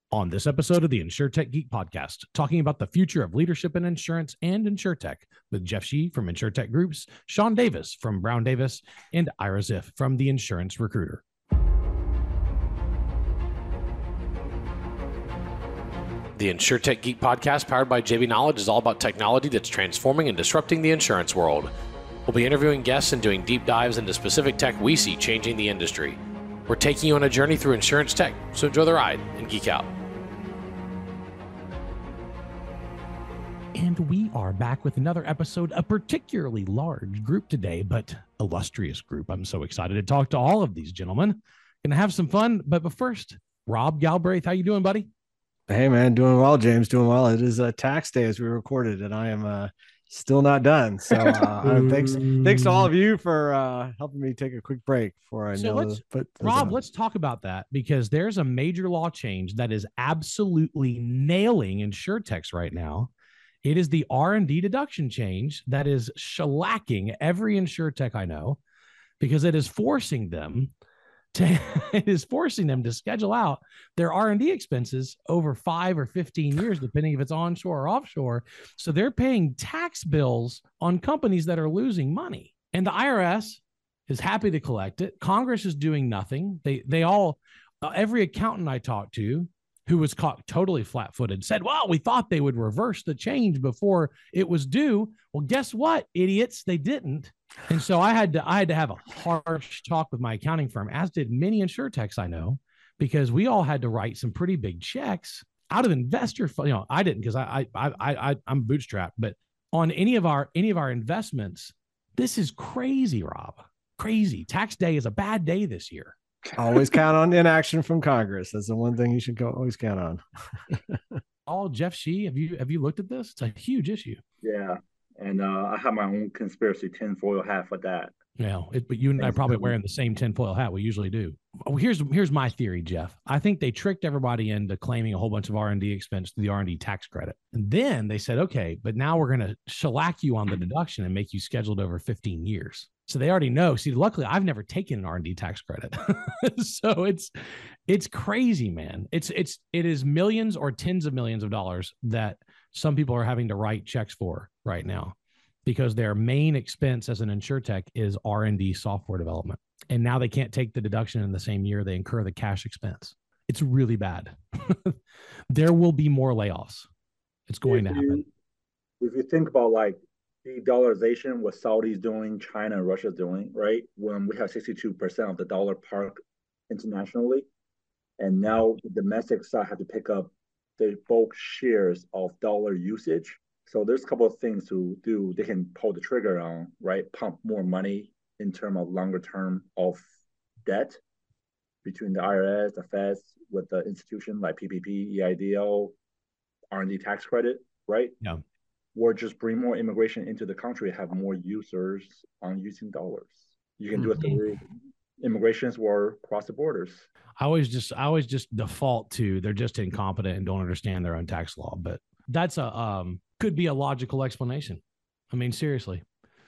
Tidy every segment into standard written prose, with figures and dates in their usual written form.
On this episode of the InsurTech Geek Podcast, talking about the future of leadership in insurance and InsurTech with Jeff Shee from InsurTech Groups, Sean Davis from Brown Davis, and Ira Ziff from The Insurance Recruiter. The InsurTech Geek Podcast, powered by JB Knowledge, is all about technology that's transforming and disrupting the insurance world. We'll be interviewing guests and doing deep dives into specific tech we see changing the industry. We're taking you on a journey through insurance tech, so enjoy the ride and geek out. And we are back with another episode, a particularly large group today, but illustrious group. I'm so excited to talk to all of these gentlemen. Gonna have some fun, but first, Rob Galbraith, how you doing, buddy? Hey, man, doing well, James, doing well. It is a tax day as we recorded, and I am still not done. So thanks to all of you for helping me take a quick break before I Rob, let's talk about that, because there's a major law change that is absolutely nailing InsurTechs right now. It is the R&D deduction change that is shellacking every InsurTech I know, because it is forcing them to schedule out their R&D expenses over 5 or 15 years, depending if it's onshore or offshore. So they're paying tax bills on companies that are losing money. And the IRS is happy to collect it. Congress is doing nothing. They all, every accountant I talked to who was caught totally flat-footed said, well, we thought they would reverse the change before it was due. Well, guess what, idiots? They didn't. And so I had to have a harsh talk with my accounting firm, as did many InsurTechs I know, because we all had to write some pretty big checks out of investor. I didn't, because I'm bootstrapped, but on any of our investments, this is crazy, Rob. Crazy. Tax day is a bad day this year. Always count on inaction from Congress. That's the one thing you should always count on. Jeff Shee, have you looked at this? It's a huge issue. Yeah. And I have my own conspiracy tinfoil hat for that. Yeah, but you and I probably wearing the same tinfoil hat. We usually do. Oh, here's my theory, Jeff. I think they tricked everybody into claiming a whole bunch of R&D expense to the R&D tax credit. And then they said, okay, but now we're going to shellac you on the deduction and make you scheduled over 15 years. So they already know. See, luckily, I've never taken an R&D tax credit. So it's crazy, man. It is millions or tens of millions of dollars that some people are having to write checks for right now, because their main expense as an InsurTech is R&D software development. And now they can't take the deduction in the same year. They incur the cash expense. It's really bad. There will be more layoffs. It's going to happen. If you think about like de-dollarization, what Saudi's doing, China and Russia's doing, right? When we have 62% of the dollar park internationally, and now the domestic side have to pick up the bulk shares of dollar usage. So there's a couple of things to do. They can pull the trigger on, right? Pump more money in terms of longer term of debt between the IRS, the Feds, with the institution like PPP, EIDL, R&D tax credit, right? Yeah. Or just bring more immigration into the country, have more users on using dollars. You can do it through immigrations or cross the borders. I always just default to they're just incompetent and don't understand their own tax law, but that's could be a logical explanation. I mean, seriously,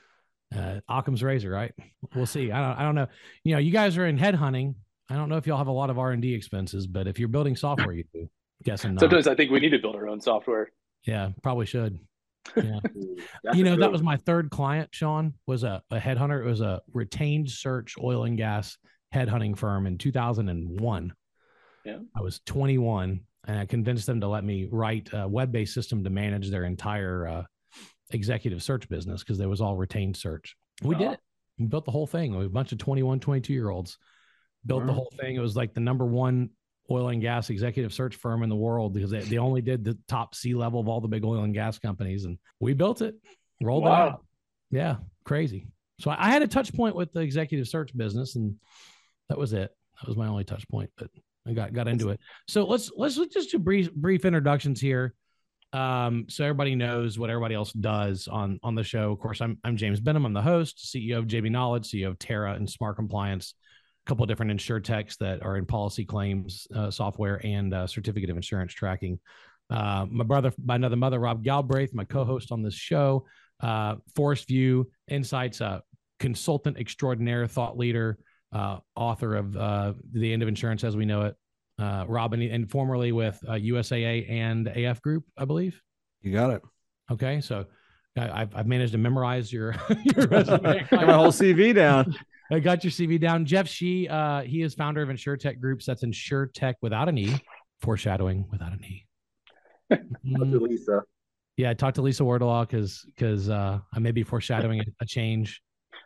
Occam's razor, right? We'll see. I don't know. You guys are in headhunting. I don't know if y'all have a lot of R&D expenses, but if you're building software, you do. Guessing not. Sometimes I think we need to build our own software. Yeah, probably should. Yeah. That was my third client, Sean, was a headhunter. It was a retained search oil and gas headhunting firm in 2001. Yeah. I was 21, and I convinced them to let me write a web-based system to manage their entire executive search business, because there was all retained search. We did it. We built the whole thing. We a bunch of 21, 22-year-olds built the whole thing. It was like the number one oil and gas executive search firm in the world, because they only did the top C-level of all the big oil and gas companies. And we built it, rolled it out. Yeah, crazy. So I had a touch point with the executive search business, and that was it. That was my only touch point, but I got into it. So let's just do brief introductions here. So everybody knows what everybody else does on the show. Of course, I'm James Benham. I'm the host, CEO of JB Knowledge, CEO of Terra and Smart Compliance, a couple of different InsurTechs that are in policy claims software and certificate of insurance tracking. My brother by another mother, Rob Galbraith, my co-host on this show, Forest View Insights, consultant extraordinaire, thought leader, author of The End of Insurance as We Know It, Rob, and formerly with USAA and AF Group, I believe. You got it. Okay, so I've managed to memorize your your resume. Got my whole CV down. I got your CV down. Jeff Shee, he is founder of InsurTech Groups. That's InsurTech without an E. Foreshadowing without an E. To Lisa. Yeah, I talked to Lisa Wardlaw because I may be foreshadowing a change.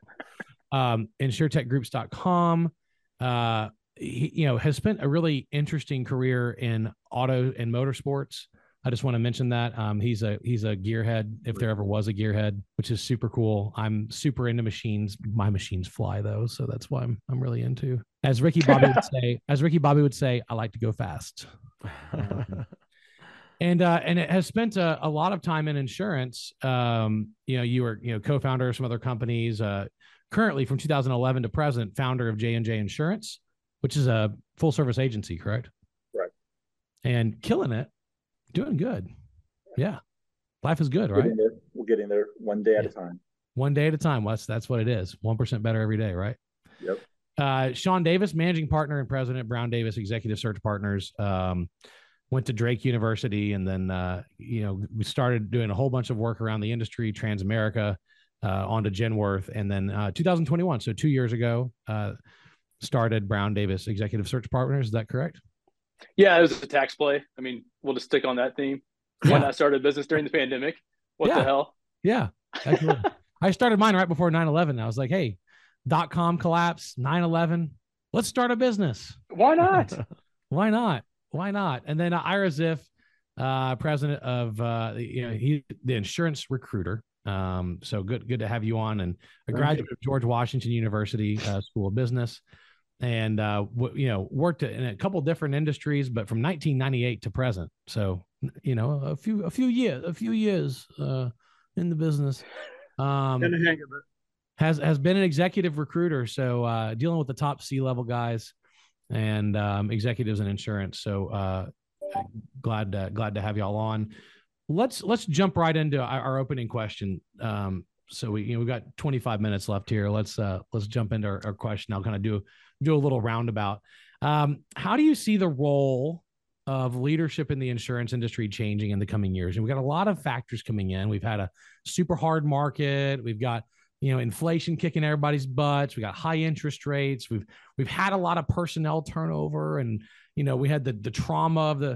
InsurTechGroups.com. He has spent a really interesting career in auto and motorsports. I just want to mention that he's a gearhead, if there ever was a gearhead, which is super cool. I'm super into machines. My machines fly though, so that's why I'm really into. As Ricky Bobby would say, I like to go fast. And it has spent a lot of time in insurance. You were co-founder of some other companies. Currently, from 2011 to present, founder of J&J Insurance, which is a full-service agency, correct? Right. And killing it, doing good. Yeah, life is good, right? We're getting there one day at a time. One day at a time. Well, that's what it is. 1% better every day, right? Yep. Sean Davis, managing partner and president, Brown Davis Executive Search Partners. Went to Drake University, and then we started doing a whole bunch of work around the industry, Transamerica, onto Genworth, and then 2021, so 2 years ago, started Brown Davis Executive Search Partners. Is that correct? Yeah, it was a tax play. I mean, we'll just stick on that theme. Why not start a business during the pandemic? What the hell? Yeah. I started mine right before 9/11. I was like, hey, .com collapse, 9/11. Let's start a business. Why not? Why not? Why not? And then Ira Ziff, president of he's the insurance recruiter. So good to have you on, and a graduate of George Washington University School of Business, and worked in a couple different industries, but from 1998 to present. So a few years in the business. In the hang of it. Has been an executive recruiter, so dealing with the top C-level guys and executives in insurance. So glad to have y'all on. Let's jump right into our opening question. So we've got 25 minutes left here. Let's jump into our question. I'll kind of do a little roundabout. How do you see the role of leadership in the insurance industry changing in the coming years? And we've got a lot of factors coming in. We've had a super hard market. We've got inflation kicking everybody's butts. We got high interest rates. We've had a lot of personnel turnover, and we had the trauma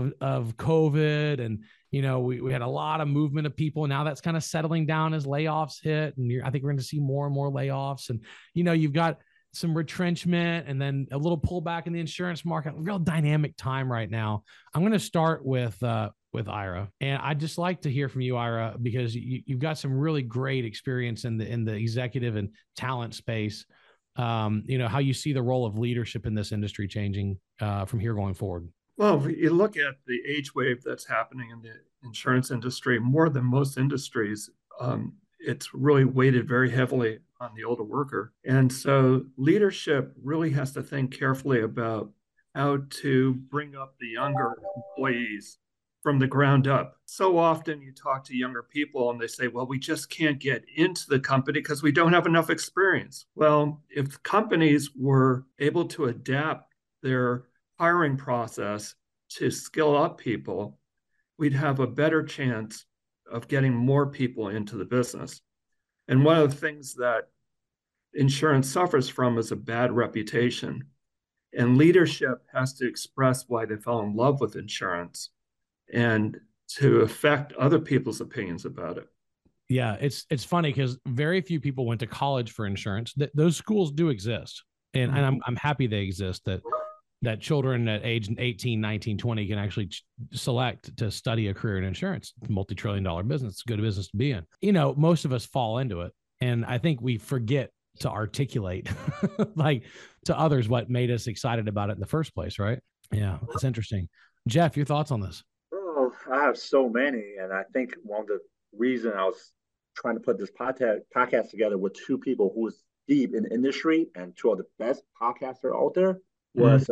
of COVID, and we had a lot of movement of people. Now that's kind of settling down as layoffs hit, and I think we're going to see more and more layoffs. And you've got some retrenchment, and then a little pullback in the insurance market. Real dynamic time right now. I'm going to start with Ira, and I'd just like to hear from you, Ira, because you've got some really great experience in the executive and talent space. How you see the role of leadership in this industry changing from here going forward. Well, if you look at the age wave that's happening in the insurance industry, more than most industries, it's really weighted very heavily on the older worker. And so leadership really has to think carefully about how to bring up the younger employees from the ground up. So often you talk to younger people and they say, well, we just can't get into the company because we don't have enough experience. Well, if companies were able to adapt their hiring process to skill up people, we'd have a better chance of getting more people into the business. And one of the things that insurance suffers from is a bad reputation. And leadership has to express why they fell in love with insurance and to affect other people's opinions about it. Yeah, it's funny because very few people went to college for insurance. Those schools do exist. And I'm happy they exist, that children at age 18, 19, 20 can actually select to study a career in insurance. It's a multi-trillion-dollar business. It's a good business to be in. Most of us fall into it. And I think we forget to articulate like to others what made us excited about it in the first place, right? Yeah, that's interesting. Jeff, your thoughts on this? Oh, I have so many. And I think one of the reasons I was trying to put this podcast together with two people who was deep in the industry and two of the best podcasters out there was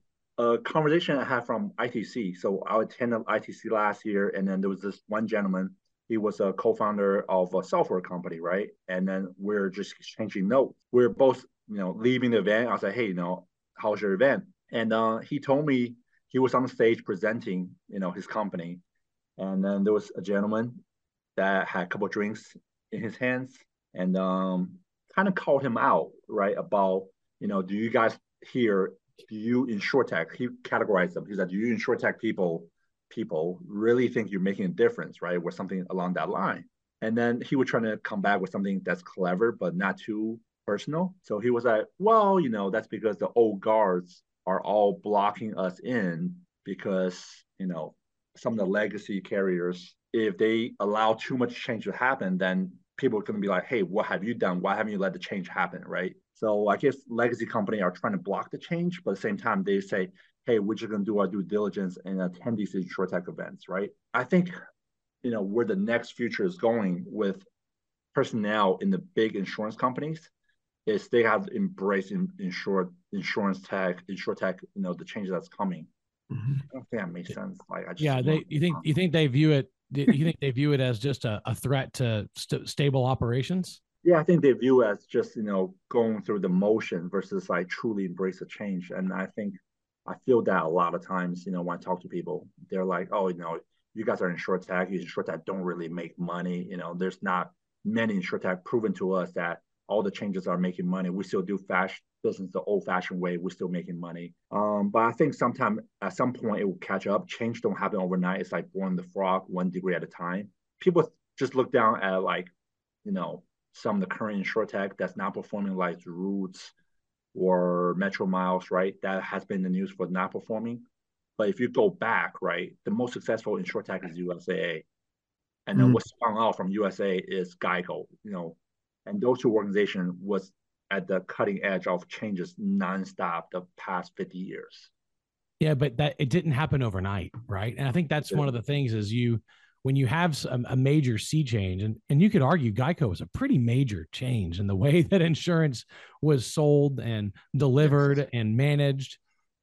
a conversation I had from ITC. So I attended ITC last year, and then there was this one gentleman. He was a co-founder of a software company, right? And then we're just exchanging notes. We're both, leaving the event. I was like, hey, how's your event? And he told me he was on the stage presenting, his company. And then there was a gentleman that had a couple of drinks in his hands and kind of called him out, right? About, do you guys here, do you InsurTech, he categorized them. He said, do you InsurTech people really think you're making a difference, right? Or something along that line. And then he was trying to come back with something that's clever, but not too personal. So he was like, well, that's because the old guards are all blocking us in because, some of the legacy carriers, if they allow too much change to happen, then people are going to be like, hey, what have you done? Why haven't you let the change happen, right? So I guess legacy company are trying to block the change, but at the same time, they say, hey, we're just going to do our due diligence and attend these InsurTech events, right? I think, where the next future is going with personnel in the big insurance companies is they have to embrace insurance tech, InsurTech, the changes that's coming. Mm-hmm. I don't think that makes sense. You think they view it? You think they view it as just a threat to stable operations? Yeah, I think they view it as just going through the motion versus like truly embrace the change. And I feel that a lot of times, when I talk to people, they're like, oh, you guys are InsurTech. InsurTech don't really make money. There's not many InsurTech proven to us that all the changes are making money. We still do business the old-fashioned way. We're still making money. But I think at some point it will catch up. Change don't happen overnight. It's like boiling the frog 1 degree at a time. People just look down at some of the current InsurTech that's not performing, like Roots or Metro Miles, right? That has been in the news for not performing. But if you go back, right, the most successful InsurTech is USAA. And then what spun out from USAA is Geico, and those two organizations was at the cutting edge of changes nonstop the past 50 years. Yeah, but it didn't happen overnight, right? And I think that's one of the things is when you have a major sea change, and you could argue Geico was a pretty major change in the way that insurance was sold and delivered and managed.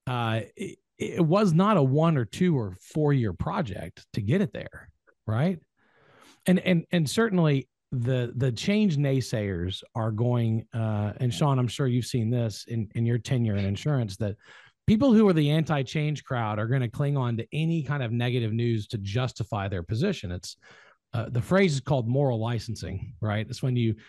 It was not a 1 or 2 or 4 year project to get it there, right? And certainly the change naysayers are going, and Sean, I'm sure you've seen this in your tenure in insurance, that people who are the anti-change crowd are going to cling on to any kind of negative news to justify their position. It's the phrase is called moral licensing, right? It's when you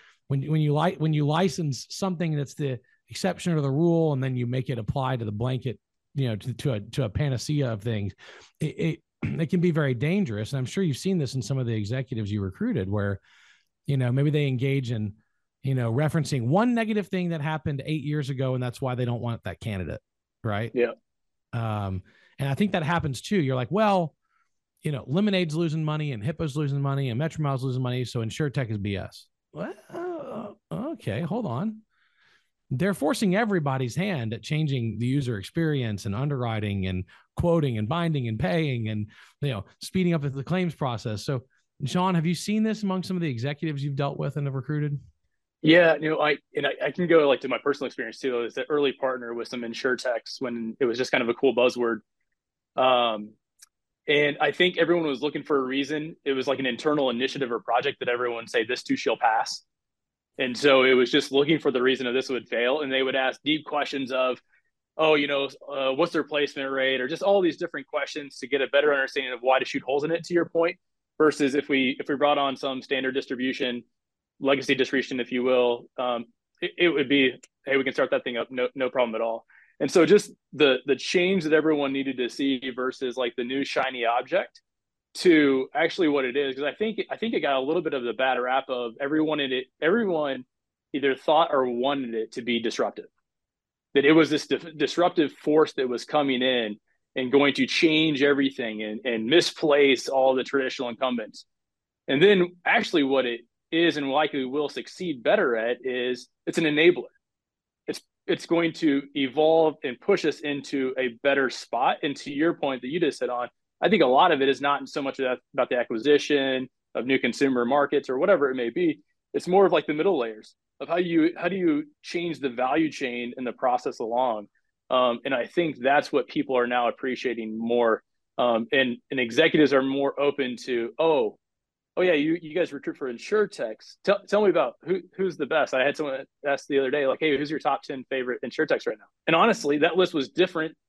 license something that's the exception or the rule, and then you make it apply to the blanket, to a panacea of things. It can be very dangerous. And I'm sure you've seen this in some of the executives you recruited where, maybe they engage in, referencing one negative thing that happened 8 years ago, and that's why they don't want that candidate. Right. Yeah. And I think that happens too. You're like, well, Lemonade's losing money and Hippo's losing money and Metro Miles losing money. So InsurTech is BS. Well, okay, hold on. They're forcing everybody's hand at changing the user experience and underwriting and quoting and binding and paying and, speeding up the claims process. So Sean, have you seen this among some of the executives you've dealt with and have recruited? Yeah, I can go to my personal experience too. I was the early partner with some InsurTechs when it was just kind of a cool buzzword. And I think everyone was looking for a reason. It was like an internal initiative or project that everyone say this too shall pass. And so it was just looking for the reason of this would fail. And they would ask deep questions of, what's their replacement rate, or just all these different questions to get a better understanding of why to shoot holes in it, to your point, versus if we brought on some standard distribution, legacy distribution, if you will, it would be, hey, we can start that thing up, no problem at all. And so just the change that everyone needed to see versus like the new shiny object to actually what it is, because I think it got a little bit of the bad rap of everyone either thought or wanted it to be disruptive, that it was this disruptive force that was coming in and going to change everything and misplace all the traditional incumbents. And then actually what it is and likely will succeed better at is it's an enabler. It's going to evolve and push us into a better spot. And to your point that you just hit on, I think a lot of it is not so much about the acquisition of new consumer markets or whatever it may be. It's more of like the middle layers of how do you change the value chain and the process along. And I think that's what people are now appreciating more. And executives are more open to, oh yeah, you guys recruit for InsurTechs. Tell me about who's the best. I had someone ask the other day, like, hey, who's your top 10 favorite InsurTechs right now? And honestly, that list was different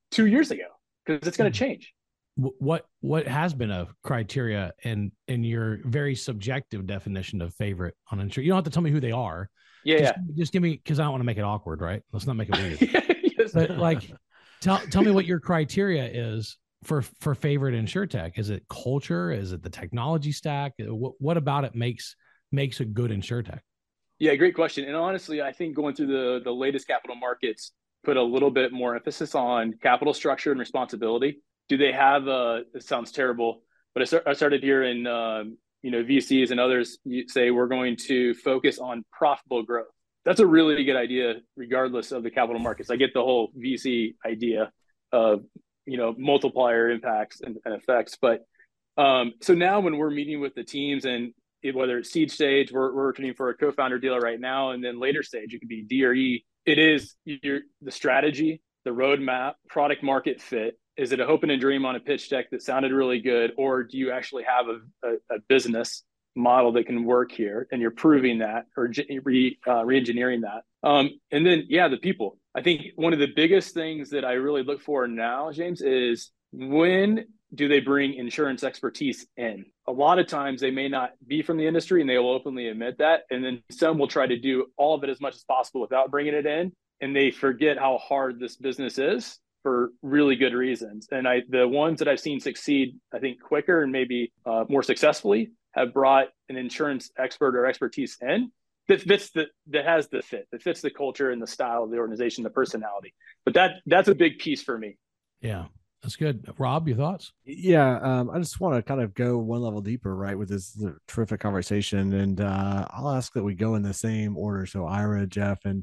2 years ago, because it's going to change. What has been a criteria in your very subjective definition of favorite on insurance? You don't have to tell me who they are. Just give me, because I don't want to make it awkward, right? Let's not make it weird. Yes. But like, tell me what your criteria is for favorite insurtech. Is it culture? Is it the technology stack? What about it makes a good insurtech? Yeah, great question. And honestly, I think going through the latest capital markets put a little bit more emphasis on capital structure and responsibility. Do they have it sounds terrible, but I started hearing VCs and others say we're going to focus on profitable growth. That's a really good idea, regardless of the capital markets. I get the whole VC idea of multiplier impacts and effects, but so now when we're meeting with the teams, and whether it's seed stage, we're working for a co-founder deal right now, and then later stage it could be D or E. It is the strategy, the roadmap, product market fit. Is it a hope and a dream on a pitch deck that sounded really good, or do you actually have a business model that can work here, and you're proving that or re-engineering that? And then, the people. I think one of the biggest things that I really look for now, James, is when do they bring insurance expertise in? A lot of times they may not be from the industry, and they will openly admit that. And then some will try to do all of it as much as possible without bringing it in, and they forget how hard this business is for really good reasons. And the ones that I've seen succeed, I think, quicker and maybe more successfully, have brought an insurance expert or expertise in that has the fit, that fits the culture and the style of the organization, the personality. But that's a big piece for me. Yeah, that's good. Rob, your thoughts? Yeah, I just want to kind of go one level deeper, right, with this terrific conversation. And I'll ask that we go in the same order. So Ira, Jeff, and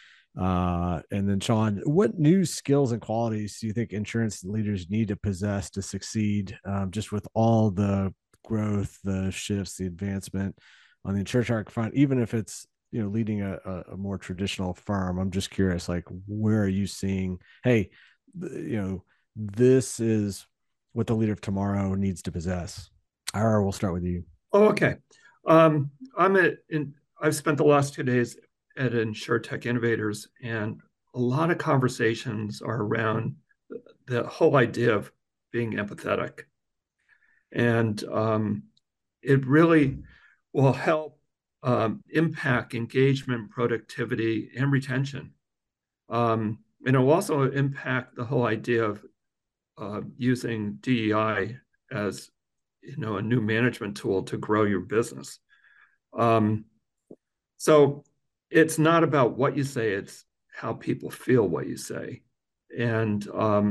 then Sean, what new skills and qualities do you think insurance leaders need to possess to succeed, just with all the growth, the shifts, the advancement on the insurtech front, even if it's, leading a more traditional firm? I'm just curious, like, where are you seeing, hey, this is what the leader of tomorrow needs to possess? Ira, we'll start with you. Oh, okay. I've spent the last 2 days at InsurTech Innovators, and a lot of conversations are around the whole idea of being empathetic. And it really will help impact engagement, productivity, and retention. And it will also impact the whole idea of using DEI as a new management tool to grow your business. So it's not about what you say, it's how people feel what you say. And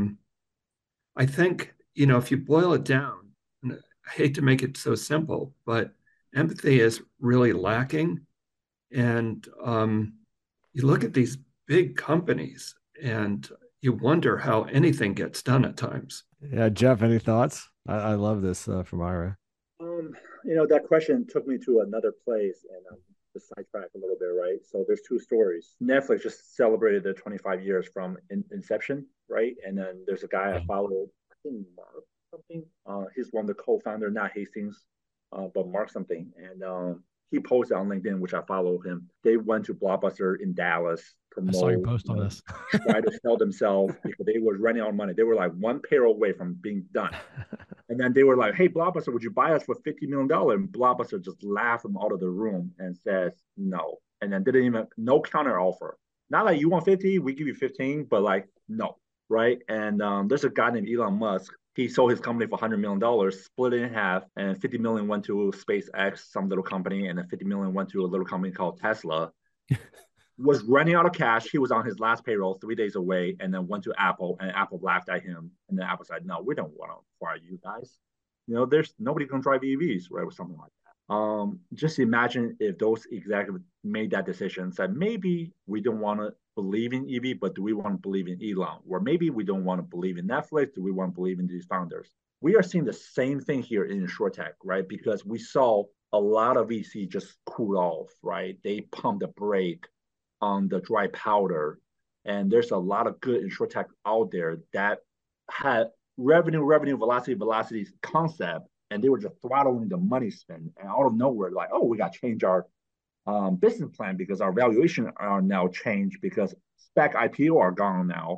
I think, if you boil it down, and I hate to make it so simple, but empathy is really lacking. And you look at these big companies and you wonder how anything gets done at times. Yeah, Jeff, any thoughts? I love this from Ira. That question took me to another place, and to sidetrack a little bit, right? So there's two stories. Netflix just celebrated their 25 years from Inception, right? And then there's a guy I follow, I think Mark something. He's one of the co-founder, not Hastings, but Mark something. And he posted on LinkedIn, which I follow him. They went to Blockbuster in Dallas. I saw your post on this. Try to sell themselves because they were running out of money. They were like one payroll away from being done. And then they were like, hey, Blockbuster, would you buy us for $50 million? And Blockbuster just laughed them out of the room and says no. And then didn't even, no counter offer. Not like you want 50, we give you 15, but like, no, right? And there's a guy named Elon Musk. He sold his company for $100 million, split it in half, and $50 million went to SpaceX, some little company, and then $50 million went to a little company called Tesla. Was running out of cash. He was on his last payroll 3 days away, and then went to Apple, and Apple laughed at him. And then Apple said, no, we don't want to acquire you guys. There's nobody can drive EVs, right? Or something like that. Just imagine if those executives made that decision, said, maybe we don't want to believe in EV, but do we want to believe in Elon? Or maybe we don't want to believe in Netflix. Do we want to believe in these founders? We are seeing the same thing here in InsurTech, right? Because we saw a lot of VC just cool off, right? They pumped the brake on the dry powder. And there's a lot of good InsurTech out there that had revenue, velocity concept, and they were just throttling the money spend. And out of nowhere, like, oh, we got to change our business plan because our valuation are now changed because spec IPO are gone now.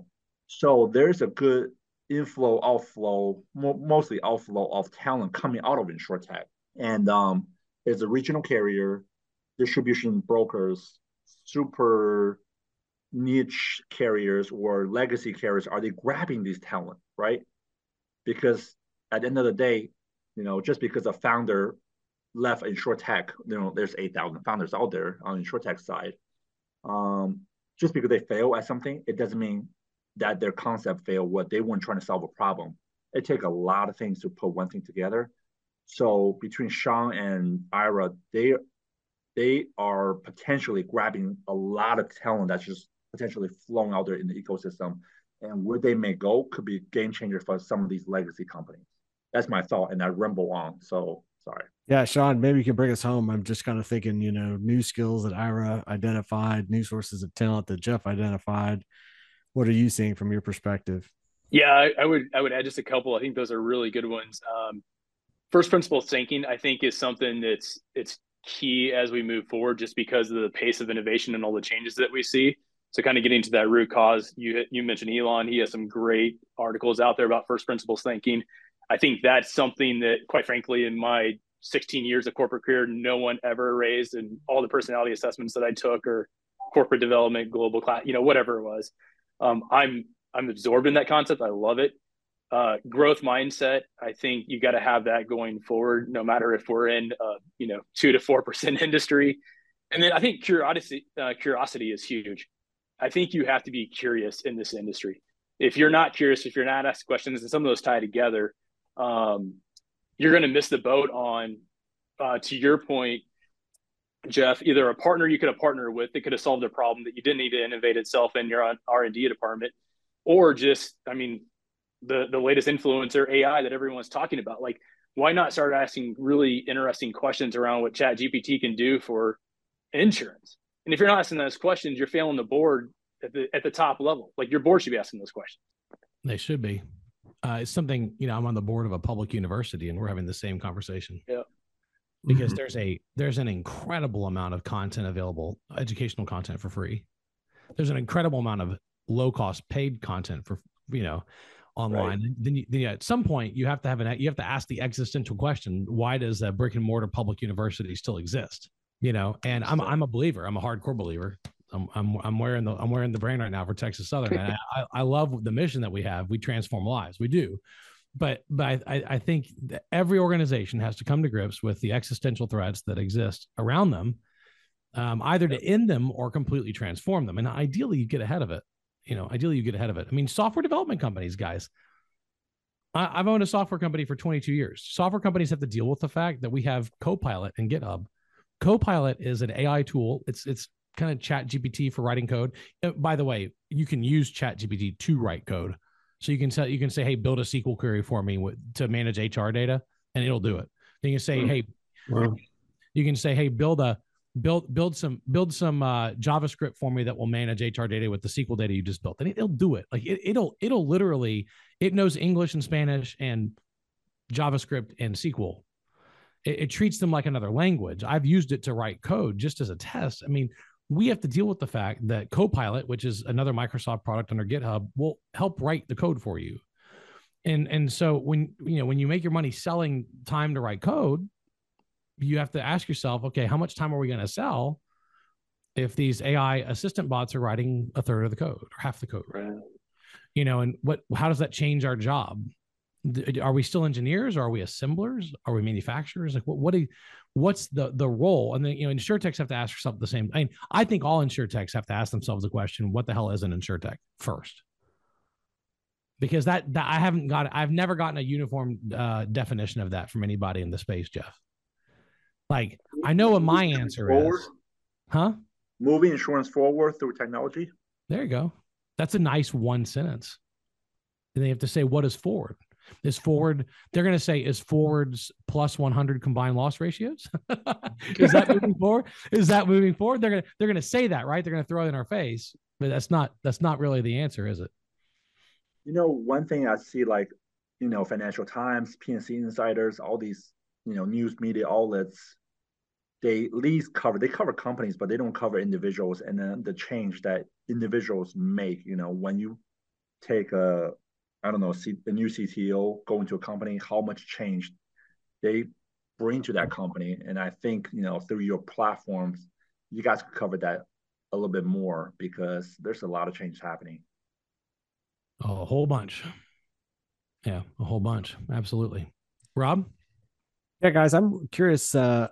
So there's a good inflow, outflow, mostly outflow of talent coming out of insurtech. And there's a regional carrier, distribution brokers, super niche carriers or legacy carriers. Are they grabbing these talent, right? Because at the end of the day, just because a founder left insurtech, there's 8,000 founders out there on insurtech side. Just because they fail at something, it doesn't mean that their concept failed. What they weren't trying to solve a problem. It takes a lot of things to put one thing together. So between Sean and Ira, they are potentially grabbing a lot of talent that's just potentially flowing out there in the ecosystem. And where they may go could be a game changer for some of these legacy companies. That's my thought, and I ramble on. So sorry. Yeah, Sean, maybe you can bring us home. I'm just kind of thinking, new skills that Ira identified, new sources of talent that Jeff identified. What are you seeing from your perspective? Yeah, I would add just a couple. I think those are really good ones. First principle thinking, I think, is something it's key as we move forward, just because of the pace of innovation and all the changes that we see. So kind of getting to that root cause, you mentioned Elon. He has some great articles out there about first principles thinking. I think that's something that, quite frankly, in my 16 years of corporate career, no one ever raised, and all the personality assessments that I took, or corporate development, global class, whatever it was. I'm absorbed in that concept. I love it. Growth mindset. I think you got to have that going forward, no matter if we're in 2 to 4% industry. And then I think curiosity is huge. I think you have to be curious in this industry. If you're not curious, if you're not asking questions, and some of those tie together, you're going to miss the boat on, to your point, Jeff, either a partner you could have partnered with that could have solved a problem that you didn't need to innovate itself in your R&D department, or just, the latest influencer AI that everyone's talking about. Like, why not start asking really interesting questions around what ChatGPT can do for insurance? And if you're not asking those questions, you're failing the board at the top level. Like, your board should be asking those questions. They should be. It's something, I'm on the board of a public university, and we're having the same conversation. Yeah. Because there's an incredible amount of content available, educational content for free. There's an incredible amount of low cost paid content for, online. Right. Then at some point you have to ask the existential question: why does a brick and mortar public university still exist? And I'm a believer. I'm a hardcore believer. I'm wearing the brand right now for Texas Southern. And I love the mission that we have. We transform lives. We do. But I think that every organization has to come to grips with the existential threats that exist around them, either to end them or completely transform them. And ideally, you get ahead of it. Software development companies, guys. I've owned a software company for 22 years. Software companies have to deal with the fact that we have Copilot and GitHub. Copilot is an AI tool. It's kind of ChatGPT for writing code. By the way, you can use ChatGPT to write code. So you can say, hey, build a SQL query for me to manage HR data, and it'll do it. Then you can say, hey, build some JavaScript for me that will manage HR data with the SQL data you just built, and it'll do it. Like it'll literally, it knows English and Spanish and JavaScript and SQL. It treats them like another language. I've used it to write code just as a test. We have to deal with the fact that Copilot, which is another Microsoft product under GitHub, will help write the code for you. And so when you make your money selling time to write code, you have to ask yourself, okay, how much time are we going to sell if these AI assistant bots are writing a third of the code or half the code? Right. And how does that change our job? Are we still engineers? Or are we assemblers? Are we manufacturers? Like what's the role? And then, insurtechs have to ask yourself the same. I think all insurtechs have to ask themselves the question: what the hell is an insurtech first? Because that I've never gotten a uniform definition of that from anybody in the space, Jeff. Like, I know what my answer is. Huh? Moving insurance forward through technology. There you go. That's a nice one sentence. And they have to say, what is forward? Is forward, they're going to say, is forwards plus 100 combined loss ratios? Is that moving forward? Is that moving forward? They're going to say that, right? They're going to throw it in our face, but that's not really the answer, is it? One thing I see, like, Financial Times, PNC Insiders, all these, news media outlets, they at least cover companies, but they don't cover individuals, and then the change that individuals make, when you take a, I don't know, a new CTO, go into a company, how much change they bring to that company. And I think, through your platforms, you guys could cover that a little bit more because there's a lot of change happening. A whole bunch. Yeah, a whole bunch. Absolutely. Rob? Yeah, guys, I'm curious.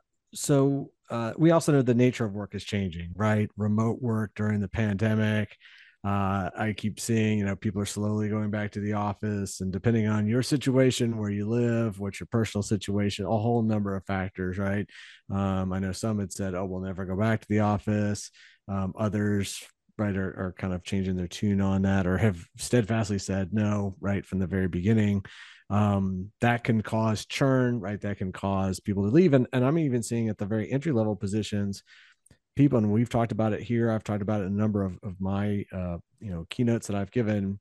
We also know the nature of work is changing, right? Remote work during the pandemic. I keep seeing, people are slowly going back to the office, and depending on your situation, where you live, what's your personal situation, a whole number of factors, right? I know some had said, "Oh, we'll never go back to the office." Others, right, are kind of changing their tune on that, or have steadfastly said no, right, from the very beginning. That can cause churn, right? That can cause people to leave. And I'm even seeing at the very entry level positions, people, and we've talked about it here. I've talked about it in a number of my, keynotes that I've given.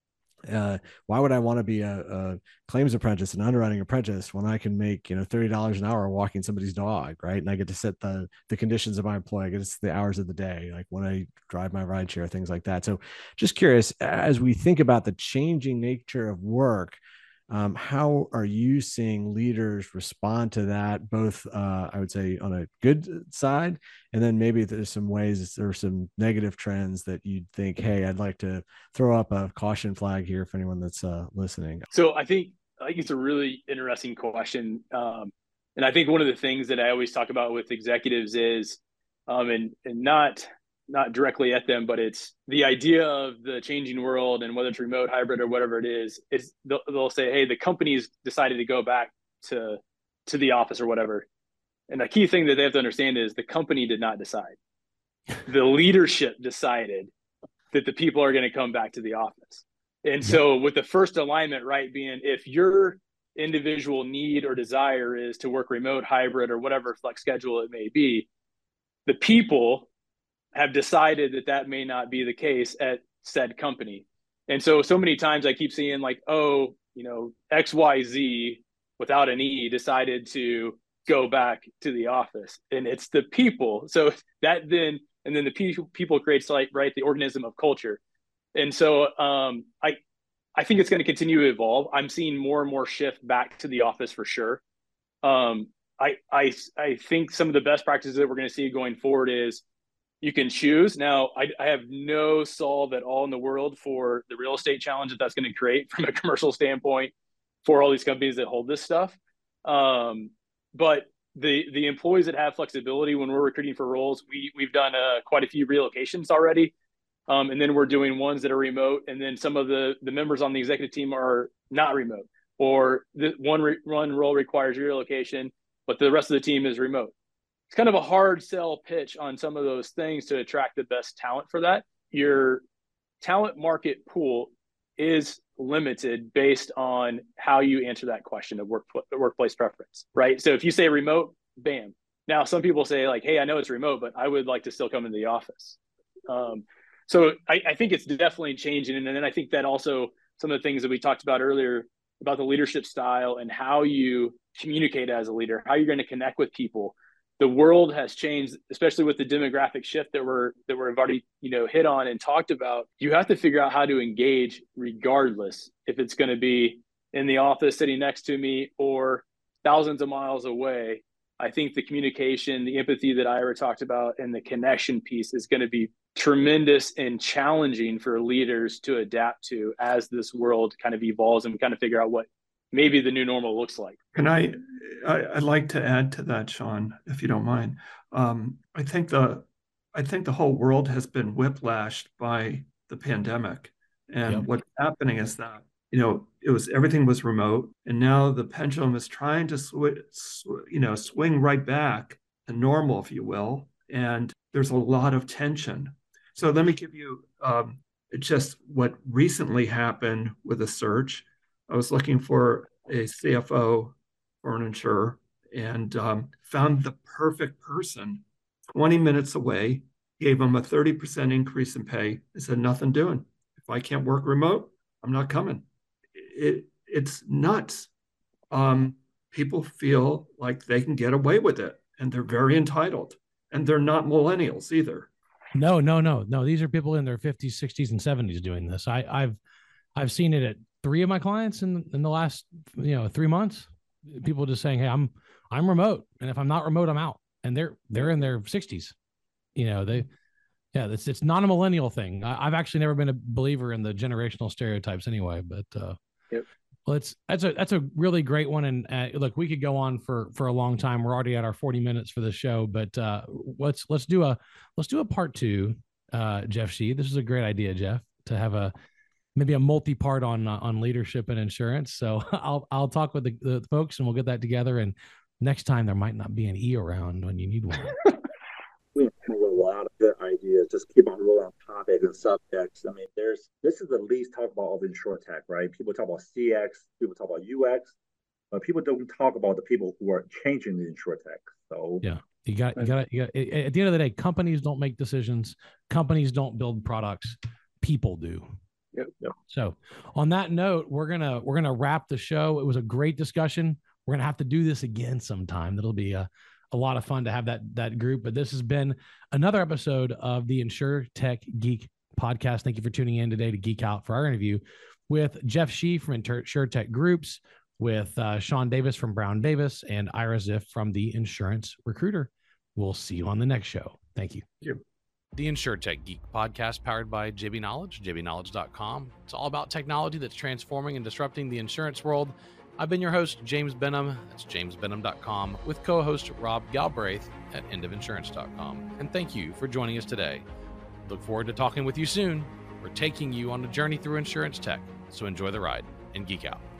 Why would I want to be a claims apprentice, an underwriting apprentice, when I can make, $30 an hour walking somebody's dog, right? And I get to set the conditions of my employee, I get to set the hours of the day, like when I drive my ride share, things like that. So just curious, as we think about the changing nature of work, how are you seeing leaders respond to that, both, I would say, on a good side, and then maybe there's some ways, there are some negative trends that you'd think, hey, I'd like to throw up a caution flag here for anyone that's listening? So I think it's a really interesting question. And I think one of the things that I always talk about with executives is, and not directly at them, but it's the idea of the changing world, and whether it's remote, hybrid, or whatever it is, they'll say, hey, the company's decided to go back to the office or whatever. And the key thing that they have to understand is the company did not decide. The leadership decided that the people are going to come back to the office. And so with the first alignment, right, being if your individual need or desire is to work remote, hybrid, or whatever flex schedule it may be, the people have decided that may not be the case at said company. And so many times I keep seeing like, oh, XYZ without an E decided to go back to the office, and it's the people. So that then the people creates, like, right, the organism of culture. And so I think it's going to continue to evolve. I'm seeing more and more shift back to the office for sure. I think some of the best practices that we're going to see going forward is you can choose. Now, I have no solve at all in the world for the real estate challenge that's going to create from a commercial standpoint for all these companies that hold this stuff. But the employees that have flexibility, when we're recruiting for roles, we've done quite a few relocations already. And then we're doing ones that are remote. And then some of the members on the executive team are not remote, or one role requires relocation, but the rest of the team is remote. It's kind of a hard sell pitch on some of those things to attract the best talent for that. Your talent market pool is limited based on how you answer that question of workplace preference, right? So if you say remote, bam. Now, some people say like, hey, I know it's remote, but I would like to still come into the office. So I think it's definitely changing. And then I think that also some of the things that we talked about earlier about the leadership style and how you communicate as a leader, how you're going to connect with people. The world has changed, especially with the demographic shift that we've already, hit on and talked about. You have to figure out how to engage regardless if it's going to be in the office sitting next to me or thousands of miles away. I think the communication, the empathy that Ira talked about, and the connection piece is going to be tremendous and challenging for leaders to adapt to as this world kind of evolves and kind of figure out what maybe the new normal looks like. Can I'd like to add to that, Sean, if you don't mind. I think the whole world has been whiplashed by the pandemic, and what's happening is that everything was remote, and now the pendulum is trying to swing right back to normal, if you will, and there's a lot of tension. So let me give you just what recently happened with a search. I was looking for a CFO for an insurer and found the perfect person 20 minutes away, gave them a 30% increase in pay. I said, nothing doing. If I can't work remote, I'm not coming. It's nuts. People feel like they can get away with it, and they're very entitled, and they're not millennials either. No. These are people in their 50s, 60s, and 70s doing this. I've I've seen it at 3 of my clients in the last 3 months. People just saying, "Hey, I'm remote, and if I'm not remote, I'm out." And they're in their 60s. It's not a millennial thing. I've actually never been a believer in the generational stereotypes anyway. But well, that's a really great one. And look, we could go on for a long time. We're already at our 40 minutes for the show, but let's do a part 2. Jeff Shih, this is a great idea, Jeff, to have maybe a multi-part on leadership and insurance. So I'll talk with the folks, and we'll get that together. And next time there might not be an E around when you need one. We have a lot of good ideas. Just keep on rolling on topics and subjects. I mean, this is the least talk about of InsurTech, right? People talk about CX, people talk about UX, but people don't talk about the people who are changing the InsurTech. So yeah, you got. At the end of the day, companies don't make decisions. Companies don't build products. People do. Yep. So on that note, we're gonna wrap the show. It was a great discussion. We're gonna have to do this again sometime. That'll be a lot of fun to have that group. But this has been another episode of the InsurTech Geek podcast. Thank you for tuning in today to geek out for our interview with Jeff Shih from InsurTech Groups, with Sean Davis from Brown Davis, and Ira Ziff from the Insurance Recruiter. We'll see you on the next show. Thank you. Thank you. The InsurTech Geek podcast, powered by JB Knowledge, jbknowledge.com. It's all about technology that's transforming and disrupting the insurance world. I've been your host, James Benham. That's jamesbenham.com, with co-host Rob Galbraith at endofinsurance.com. And thank you for joining us today. Look forward to talking with you soon. We're taking you on a journey through insurance tech, so enjoy the ride and geek out.